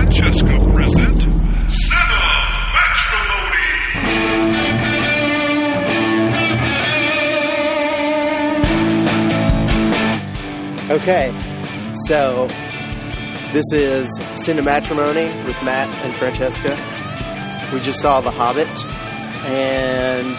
Francesca present Cinema Matrimony. Okay, so this is Cinematrimony with Matt and Francesca. We just saw The Hobbit, and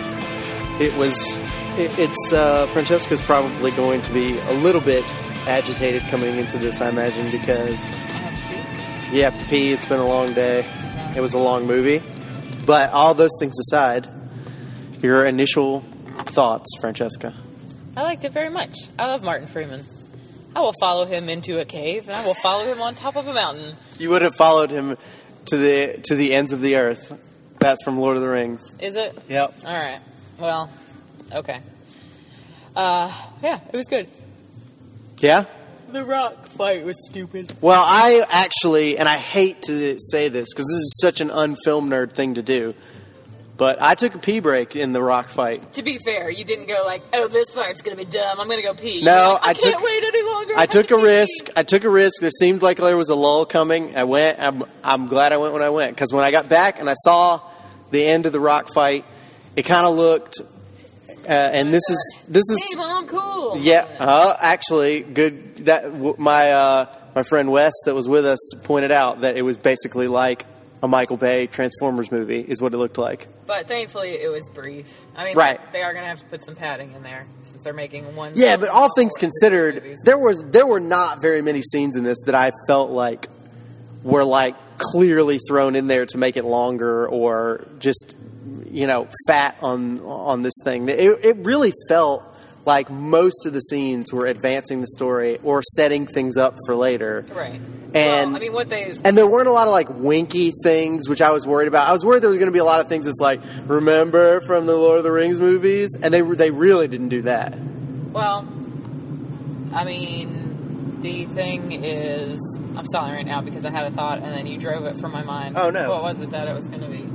it's Francesca's probably going to be a little bit agitated coming into this, I imagine, because I have to pee. you have to pee. It's been a long day. It was a long movie. But all those things aside, your initial thoughts, Francesca? I liked it very much. I love Martin Freeman. I will follow him into a cave, and I will follow him on top of a mountain. You would have followed him to the ends of the earth. That's from Lord of the Rings. Is it? Yep. All right. Well, okay. Yeah, it was good. Yeah? The rock fight was stupid. Well, I actually, and I hate to say this because this is such an unfilm nerd thing to do, but I took a pee break in the rock fight. To be fair, you didn't go like, "Oh, this part's gonna be dumb. I'm gonna go pee." No, like, I can't wait any longer. I took a have to pee." risk. I took a risk. There seemed like there was a lull coming. I went. I'm glad I went when I went, because when I got back and I saw the end of the rock fight, it kind of looked. And this is Hey, Mom, cool. yeah. Actually, good. That my friend Wes that was with us pointed out that it was basically like a Michael Bay Transformers movie, is what it looked like. But thankfully, it was brief. I mean, Right. They are going to have to put some padding in there since they're making one. Yeah, but all things movies. considered, there were not very many scenes in this that I felt like were like clearly thrown in there to make it longer or just, fat on this thing. It really felt like most of the scenes were advancing the story or setting things up for later. Right. And well, I mean, and there weren't a lot of like winky things, which I was worried about. I was worried there was going to be a lot of things that's like, remember from the Lord of the Rings movies, and they really didn't do that. Well, I mean, the thing is, I'm stalling right now because I had a thought, and then you drove it from my mind. Oh, no. What was it that it was going to be?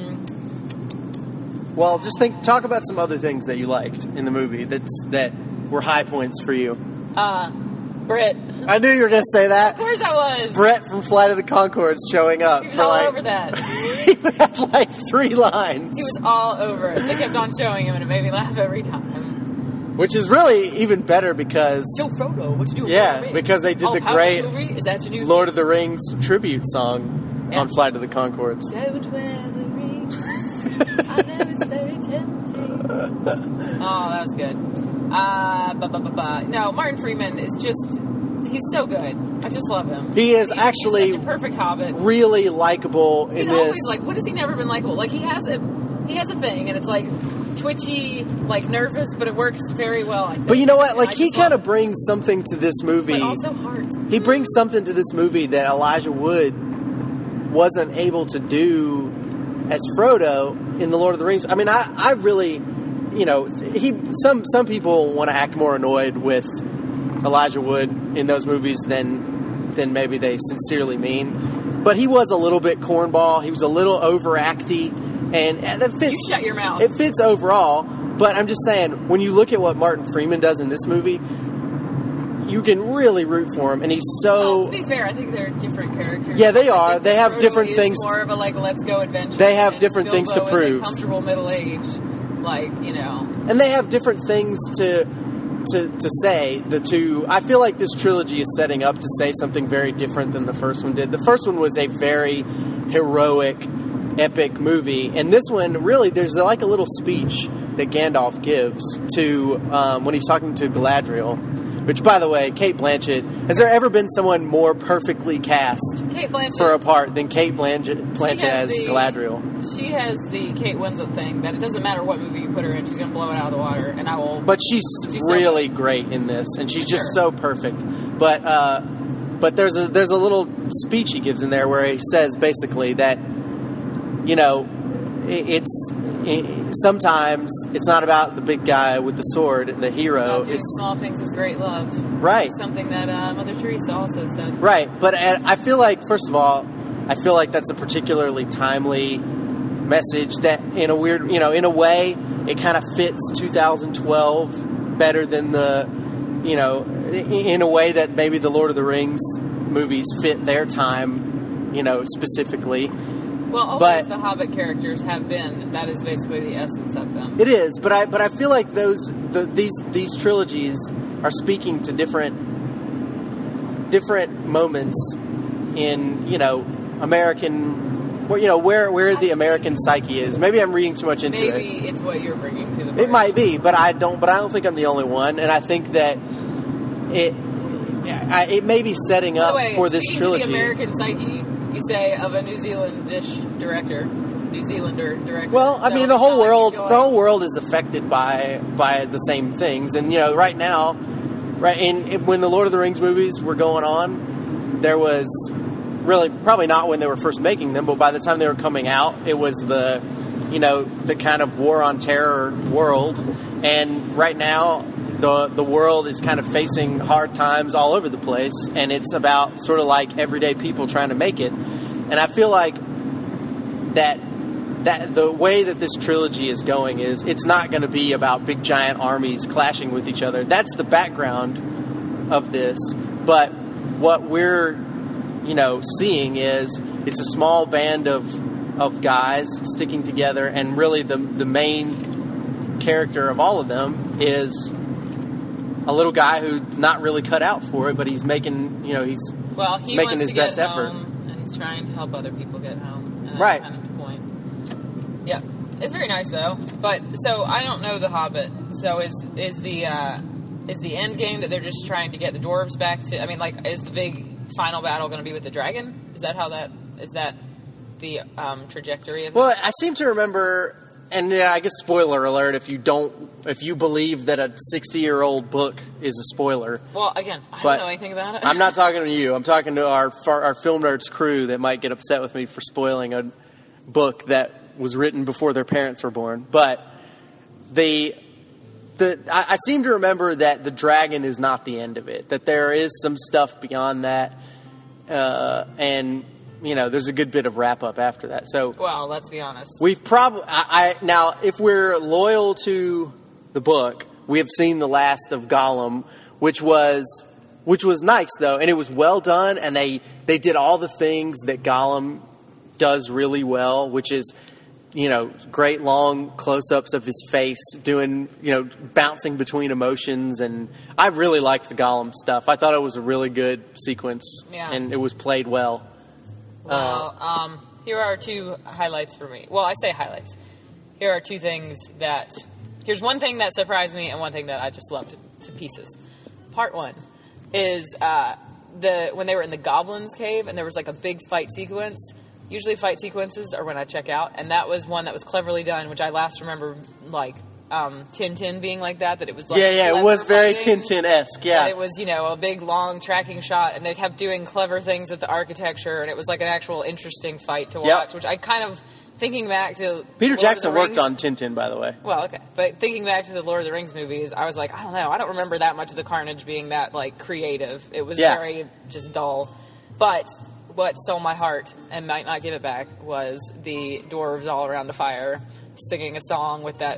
Well, just talk about some other things that you liked in the movie that were high points for you. Brett. I knew you were going to say that. Of course I was. Brett from Flight of the Conchords showing up. He was all over that. He had like 3 lines. He was all over it. They kept on showing him, and it made me laugh every time. Which is really even better because... Yo, Frodo, what you doing? Yeah, because they did the great movie? Is that your new Lord of the Rings tribute song Yeah. on Flight of the Conchords. Don't wear the ring. I know it's very tempting. Oh, that was good. No, Martin Freeman is just... He's so good. I just love him. He is actually he's such a perfect Hobbit. really likable in He's this. always like, what has he never been likable? Like, he has a thing, and it's like twitchy, like nervous, but it works very well, I think. But you know what? And Like, I he just kind love of brings something to this movie. But also heart. He brings something to this movie that Elijah Wood wasn't able to do as Frodo in The Lord of the Rings. I mean, I really, some people want to act more annoyed with Elijah Wood in those movies than maybe they sincerely mean. But he was a little bit cornball. He was a little overacty, and that fits. You shut your mouth. It fits overall. But I'm just saying, when you look at what Martin Freeman does in this movie, you can really root for him, and he's so. Well, to be fair, I think they're different characters. Yeah, they are. I think They have Frodo different is things. More of a like let's go adventure. They have and different things to Bilbo is prove. a comfortable middle age, And they have different things to say. The two, I feel like this trilogy is setting up to say something very different than the first one did. The first one was a very heroic, epic movie, and this one really there's like a little speech that Gandalf gives to when he's talking to Galadriel. Which, by the way, Cate Blanchett. Has there ever been someone more perfectly cast Kate Blanchett for a part than Cate Blanchett as Galadriel? She has the Kate Winslet thing that it doesn't matter what movie you put her in, she's going to blow it out of the water, and I will. But she's so really good. great in this, and she's just so perfect. But there's a little speech he gives in there where he says basically that sometimes it's not about the big guy with the sword, the hero. About doing It's small things with great love. right, Something that Mother Teresa also said. right. But I feel like, first of all, that's a particularly timely message that, in a weird, in a way, it kind of fits 2012 better than in a way that maybe the Lord of the Rings movies fit their time specifically. Well, always the Hobbit characters have been. That is basically the essence of them. It is, but I feel like these trilogies are speaking to different moments in American, where the American psyche is. Maybe I'm reading too much into it. Maybe it's what you're bringing to the party. It might be, but I don't think I'm the only one, and I think that it may be setting up for this trilogy. To the American psyche, you say, of a New Zealander director. Well, I mean, the whole world is affected by the same things, and right now, when the Lord of the Rings movies were going on, there was really probably not when they were first making them, but by the time they were coming out, it was the kind of war on terror world, and right now the world is kind of facing hard times all over the place, and it's about sort of like everyday people trying to make it. And I feel like that the way that this trilogy is going is it's not going to be about big giant armies clashing with each other. That's the background of this, but what we're seeing is it's a small band of guys sticking together, and really the main character of all of them is a little guy who's not really cut out for it, but he's making making his best effort, and he's trying to help other people get home. And right. That's kind of the point. Yeah, it's very nice though. But so I don't know the Hobbit. So is the end game that they're just trying to get the dwarves back to? I mean, like, is the big final battle going to be with the dragon? Is that the trajectory of it? Well, I seem to remember. And I guess spoiler alert if you believe that a 60-year-old book is a spoiler. Well, again, I don't know anything about it. I'm not talking to you. I'm talking to our Film Nerds crew that might get upset with me for spoiling a book that was written before their parents were born. But I seem to remember that the dragon is not the end of it. That there is some stuff beyond that, and there's a good bit of wrap up after that. So, well, let's be honest. We've probably now, if we're loyal to the book, we have seen the last of Gollum, which was nice though, and it was well done. And they did all the things that Gollum does really well, which is great long close ups of his face, doing bouncing between emotions, and I really liked the Gollum stuff. I thought it was a really good sequence, and it was played well. Well, here are two highlights for me. Well, I say highlights. Here are two things here's one thing that surprised me and one thing that I just loved to pieces. Part one is when they were in the Goblin's Cave and there was like a big fight sequence. Usually fight sequences are when I check out, and that was one that was cleverly done, which I last remember like Tintin being like that it was like it was very Tintin-esque, that it was a big long tracking shot, and they kept doing clever things with the architecture, and it was like an actual interesting fight to watch, which I kind of, thinking back to Peter Jackson worked on Tintin, by the way. Well, okay, but thinking back to the Lord of the Rings movies, I was like, I don't know, I don't remember that much of the carnage being that like creative. It was very just dull. But what stole my heart and might not give it back was the dwarves all around the fire singing a song with that.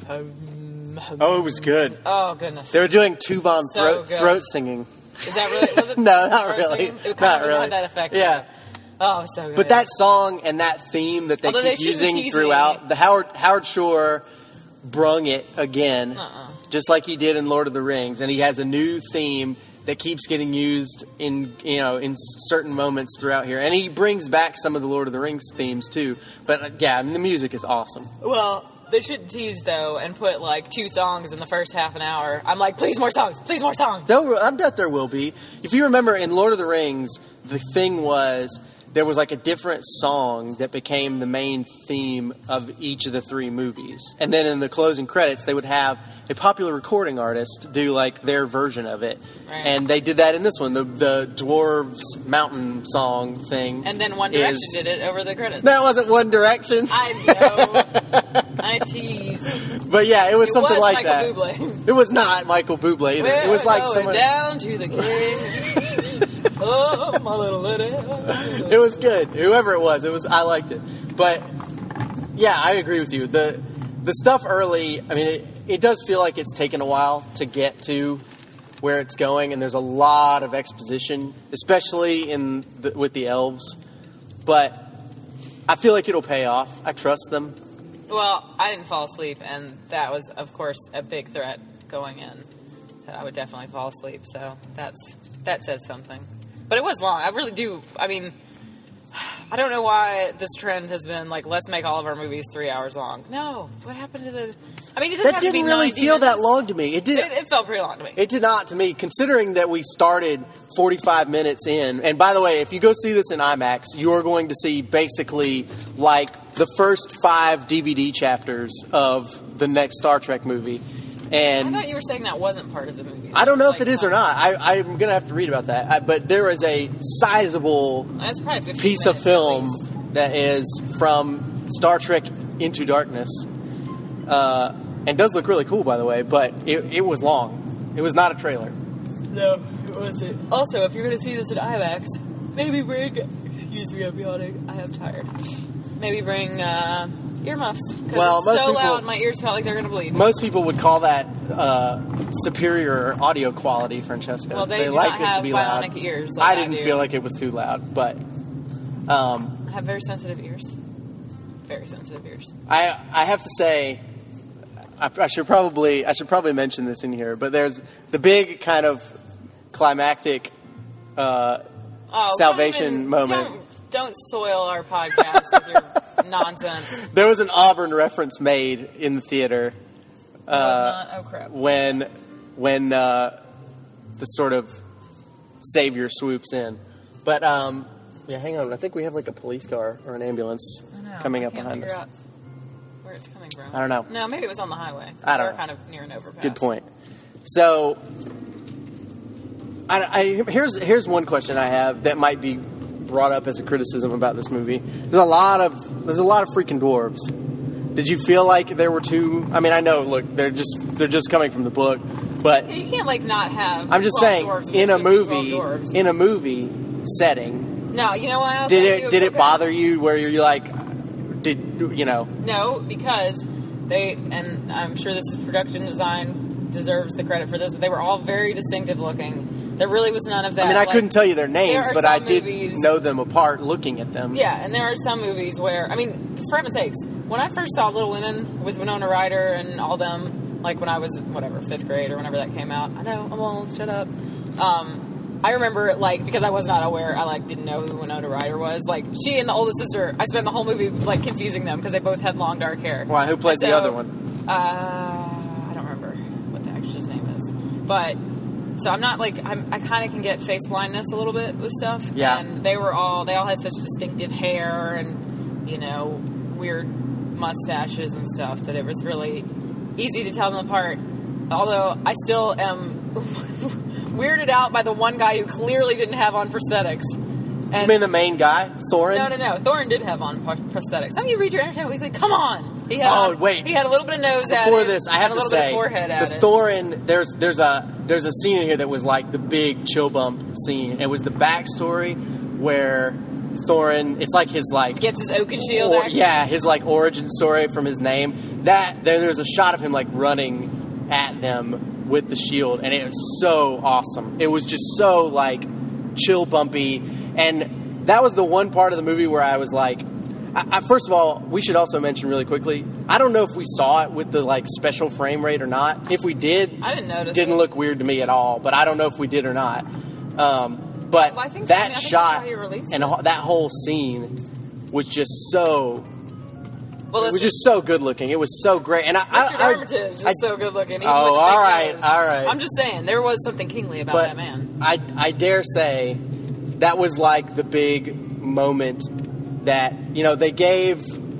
Oh, it was good. Oh, goodness. They were doing Tuvan throat singing. Is that really? Was it no, not really. It kind of had that effect. Yeah. Oh, so good. But that song and that theme that they keep using throughout, the Howard Shore brung it again, just like he did in Lord of the Rings, and he has a new theme that keeps getting used in certain moments throughout here, and he brings back some of the Lord of the Rings themes too. But the music is awesome. Well, they should tease though and put like 2 songs in the first half an hour. I'm like, please more songs, please more songs. I bet there will be. If you remember in Lord of the Rings, the thing was there was like a different song that became the main theme of each of the 3 movies. And then in the closing credits, they would have a popular recording artist do like their version of it. Right. And they did that in this one, the Dwarves Mountain song thing. And then One Direction did it over the credits. That wasn't One Direction. I know. I tease. But yeah, it was something like Michael that. Bublé. It was not Michael Bublé either. It was like someone down to the king. Oh, my little lady. It was good. Whoever it was, I liked it. But yeah, I agree with you. The stuff early, I mean, it does feel like it's taken a while to get to where it's going, and there's a lot of exposition, especially with the elves. but I feel like it'll pay off. I trust them. Well, I didn't fall asleep, and that was, of course, a big threat going in. That I would definitely fall asleep, so that says something. But it was long. I really do. I mean, I don't know why this trend has been like, let's make all of our movies 3 hours long. No, what happened to the? I mean, it doesn't That have to be didn't really 90 feel that minutes. long to me. It did. It felt pretty long to me. It did not to me, considering that we started 45 minutes in. And by the way, if you go see this in IMAX, you are going to see basically like the first 5 DVD chapters of the next Star Trek movie. I And thought you were saying that wasn't part of the movie. I don't know if Like, it is or not. I'm going to have to read about that. But there is a sizable That's probably 15 piece of minutes at film least. that is from Star Trek Into Darkness. And does look really cool, by the way, but it was long. It was not a trailer. No, it wasn't. Also, if you're going to see this in IMAX, maybe bring... Excuse me, I'm yawning. I am tired. Maybe bring earmuffs. Because Well, it's most so people- loud, my ears felt like they're going to bleed. Most people would call that superior audio quality, Francesca. Well, they do like not it have to be loud. bionic ears like I didn't do. feel like it was too loud, but I have very sensitive ears. Very sensitive ears. I have to say, I should probably mention this in here, but there's the big kind of climactic salvation moment. Don't soil our podcast with your nonsense. There was an Auburn reference made in the theater It was not. Oh crap. when the sort of savior swoops in. But yeah, hang on. I think we have like a police car or an ambulance I know, coming I up can't behind figure us. out where it's coming from. I don't know. No, maybe it was on the highway. I don't We're know. kind of near an overpass. Good point. So, here's one question I have that might be brought up as a criticism about this movie. There's a lot of freaking dwarves. Did you feel like there were too? I mean, I know. Look, they're just coming from the book, but Yeah, you can't like not have. I'm just 12 saying dwarves if in a it's supposed to be movie 12 dwarves. in a movie setting. No, you know why? Did it bother you where you're like, No, because they, and I'm sure this production design deserves the credit for this, but they were all very distinctive looking. There really was none of that. I mean, I like, couldn't tell you their names, there are but I some did movies- know them apart looking at them. Yeah, and there are some movies where, I mean, for heaven's sakes, when I first saw Little Women with Winona Ryder and all them, like when I was, 5th grade or whenever that came out. I know, I'm old, shut up. I remember, like, because I was not aware, I, like, didn't know who Winona Ryder was. Like, she and the oldest sister, I spent the whole movie, like, confusing them because they both had long, dark hair. Why? Who played And the so, other one? I don't remember what the actress's name is. But, so I'm not, like, I kind of can get face blindness a little bit with stuff. Yeah. And they all had such distinctive hair and, weird mustaches and stuff that it was really easy to tell them apart. Although I still am weirded out by the one guy who clearly didn't have on prosthetics. And You mean the main guy, Thorin? no. Thorin did have on prosthetics. Some of you read your Entertainment Weekly. Come on. He had Oh, wait. He had a little bit of nose added. Before this, I have and a to little bit say, of forehead the added. Thorin. There's a scene in here that was like the big chill bump scene. It was the backstory where Thorin. It's like his like Gets his Oaken Shield action. yeah, his like origin story from his name. There's a shot of him like running at them with the shield, and it was so awesome. It was just so like chill bumpy, and that was the one part of the movie where I was like, first of all, we should also mention really quickly, I don't know if we saw it with the like special frame rate or not. If we did, I didn't notice. didn't it. look weird to me at all, but I don't know if we did or not. But Well, I think that that's shot how you released and it. that whole scene was just so. Well, It was listen, just so good looking. It was so great, and Richard Armitage is so good looking. even Oh, with the all big right, nose. all right. I'm just saying there was something kingly about but that man. I dare say that was like the big moment that they gave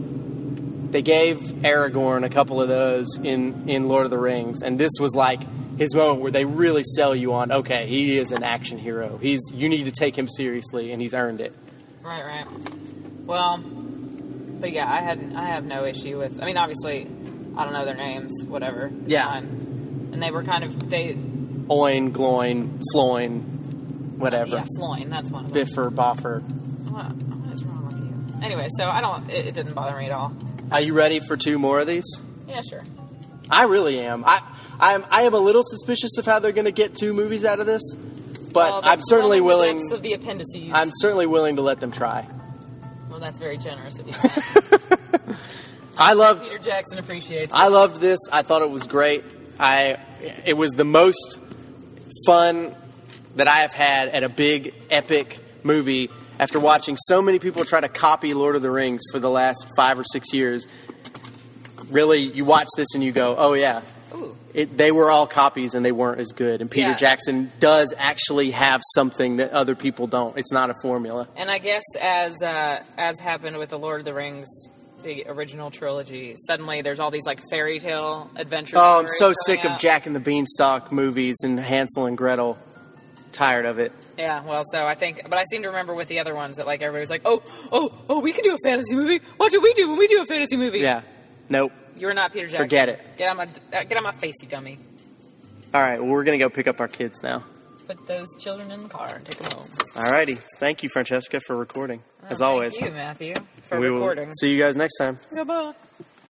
Aragorn a couple of those in Lord of the Rings, and this was like his moment where they really sell you on, okay, he is an action hero. You need to take him seriously, and he's earned it. Right. Well, but yeah, I have no issue with. I mean, obviously, I don't know their names. Whatever. It's Yeah. fine. And they were kind of Oin, Gloin, Floin, whatever. Yeah, Floyn. That's one of them. Biffer, Boffer. What is wrong with you? Anyway, so it didn't bother me at all. Are you ready for 2 more of these? Yeah, sure. I really am. I am a little suspicious of how they're going to get 2 movies out of this, but Well, I'm certainly plumbing the willing. depths of the appendices. I'm certainly willing to let them try. Well, that's very generous of you. I loved Peter Jackson appreciates it. I loved this. I thought it was great. It was the most fun that I have had at a big, epic movie after watching so many people try to copy Lord of the Rings for the last 5 or 6 years. Really, you watch this and you go, oh, yeah. Ooh. They were all copies and they weren't as good. And Peter Yeah. Jackson does actually have something that other people don't. It's not a formula. And I guess as happened with the Lord of the Rings, the original trilogy, suddenly there's all these like fairy tale adventures. Oh, I'm so stories sick coming of out. Jack and the Beanstalk movies and Hansel and Gretel. Tired of it. Yeah, well, so I think, but I seem to remember with the other ones that like everybody's like, oh, we can do a fantasy movie. What do we do when we do a fantasy movie? Yeah. Nope. You are not Peter Jackson. Forget it. Get out my face, you dummy. All right, well, we're going to go pick up our kids now. Put those children in the car and take them home. All righty. Thank you, Francesca, for recording, as always. Thank you, Matthew, for We will recording. see you guys next time. Goodbye.